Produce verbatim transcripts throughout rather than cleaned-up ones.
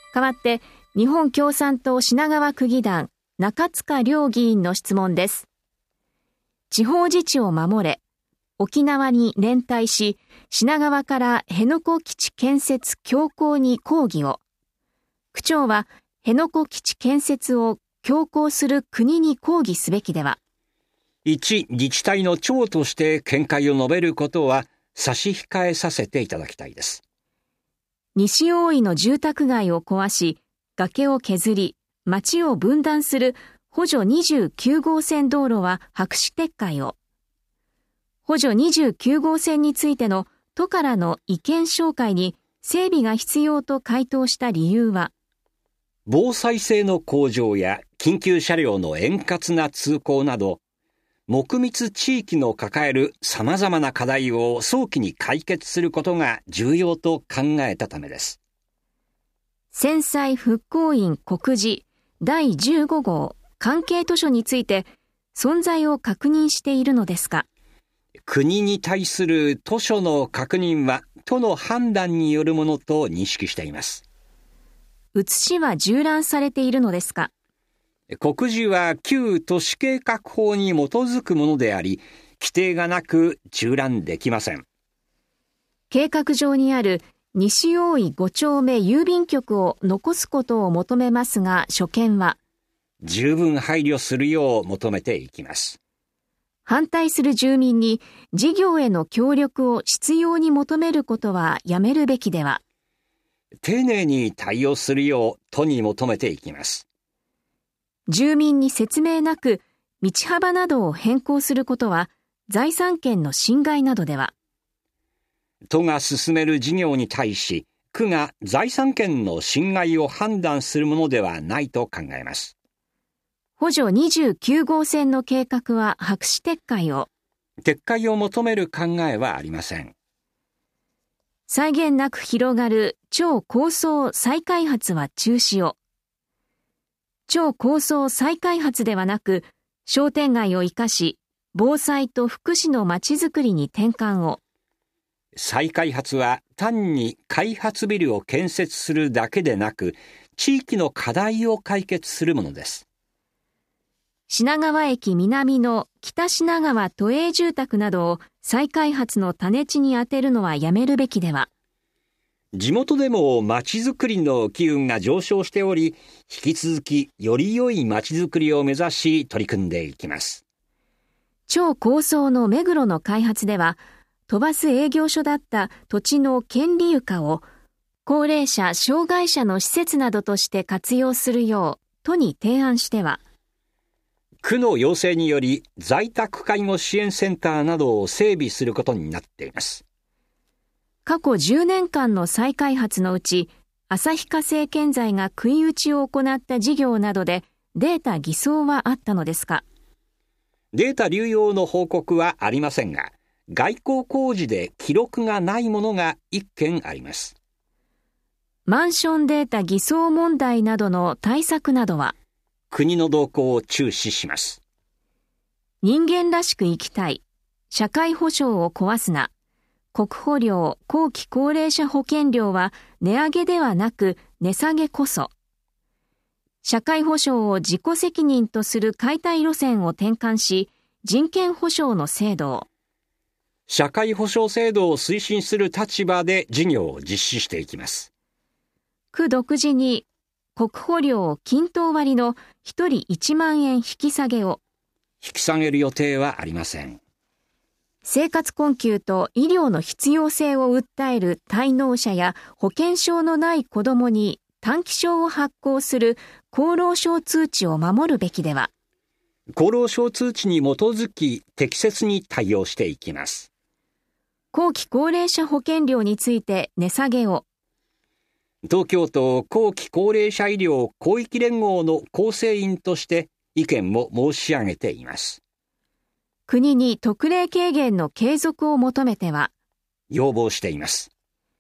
代わって日本共産党品川区議団中塚良議員の質問です。地方自治を守れ、沖縄に連帯し、品川から辺野古基地建設強行に抗議を。区長は辺野古基地建設を強行する国に抗議すべきでは。 一自治体の長として見解を述べることは差し控えさせていただきたいです。 西大井の住宅街を壊し、崖を削り、町を分断する補助にじゅうきゅうごうせん道路は白紙撤回を。補助にじゅうきゅうごうせんについての都からの意見紹介に整備が必要と回答した理由は、 防災性の向上や緊急車両の円滑な通行など、木密地域の抱える様々な課題を早期に解決することが重要と考えたためです。 戦災復興院告示だいじゅうごごう関係図書について存在を確認しているのですか？ 国に対する図書の確認は都の判断によるものと認識しています。 写しは縦覧されているのですか？ 告示は旧都市計画法に基づくものであり、規定がなく縦覧できません。 計画上にある西大井ご丁目郵便局を残すことを求めますが、所見は十分配慮するよう求めていきます。 反対する住民に事業への協力を執拗に求めることはやめるべきでは。 丁寧に対応するよう都に求めていきます。 住民に説明なく道幅などを変更することは財産権の侵害などでは。 都が進める事業に対し、区が財産権の侵害を判断するものではないと考えます。 補助にじゅうきゅうごうせんの計画は白紙撤回を。 撤回を求める考えはありません。 際限なく広がる超高層再開発は中止を。超高層再開発ではなく、商店街を生かし、防災と福祉のまちづくりに転換を。 再開発は単に開発ビルを建設するだけでなく、地域の課題を解決するものです。 品川駅南の北品川都営住宅などを再開発の種地に充てるのはやめるべきでは。 地元でもまちづくりの機運が上昇しており、引き続きより良いまちづくりを目指し取り組んでいきます。 超高層の目黒の開発では、飛ばす営業所だった土地の権利床を高齢者・障害者の施設などとして活用するよう都に提案しては、 区の要請により在宅介護支援センターなどを整備することになっています。 過去じゅうねんかんの再開発のうち、旭化成建材が食い打ちを行った事業などでデータ偽装はあったのですか？ データ流用の報告はありませんが、外交工事で記録がないものがいっけんあります。 マンションデータ偽装問題などの対策などは、 国の動向を注視します。 人間らしく生きたい。社会保障を壊すな。国保料、後期高齢者保険料は値上げではなく値下げこそ。社会保障を自己責任とする解体路線を転換し、人権保障の制度を。 社会保障制度を推進する立場で事業を実施していきます。 区独自に国保料均等割のひとりいちまんえん引き下げを。 引き下げる予定はありません。 生活困窮と医療の必要性を訴える滞納者や保険証のない子どもに短期証を発行する厚労省通知を守るべきでは。 厚労省通知に基づき適切に対応していきます。 後期高齢者保険料について値下げを。 東京都後期高齢者医療広域連合の構成員として意見も申し上げています。 国に特例軽減の継続を求めては、 要望しています。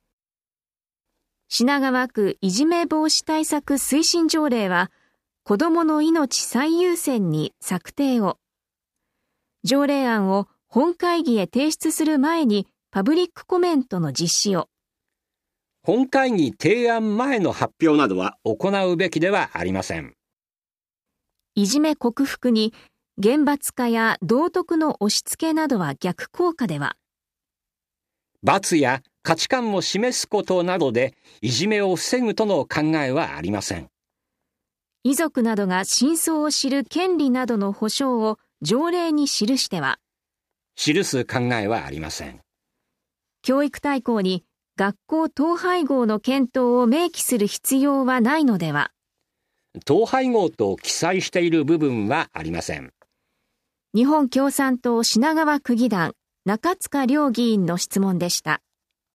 品川区いじめ防止対策推進条例は、子どもの命最優先に策定を。条例案を本会議へ提出する前にパブリックコメントの実施を。 本会議提案前の発表などは行うべきではありません。 いじめ克服に厳罰化や道徳の押し付けなどは逆効果では。 罰や価値観を示すことなどでいじめを防ぐとの考えはありません。 遺族などが真相を知る権利などの保障を条例に記しては。 記す考えはありません。 教育大綱に学校統廃合の検討を明記する必要はないのでは。 統廃合と記載している部分はありません。 日本共産党品川区議団中塚良議員の質問でした。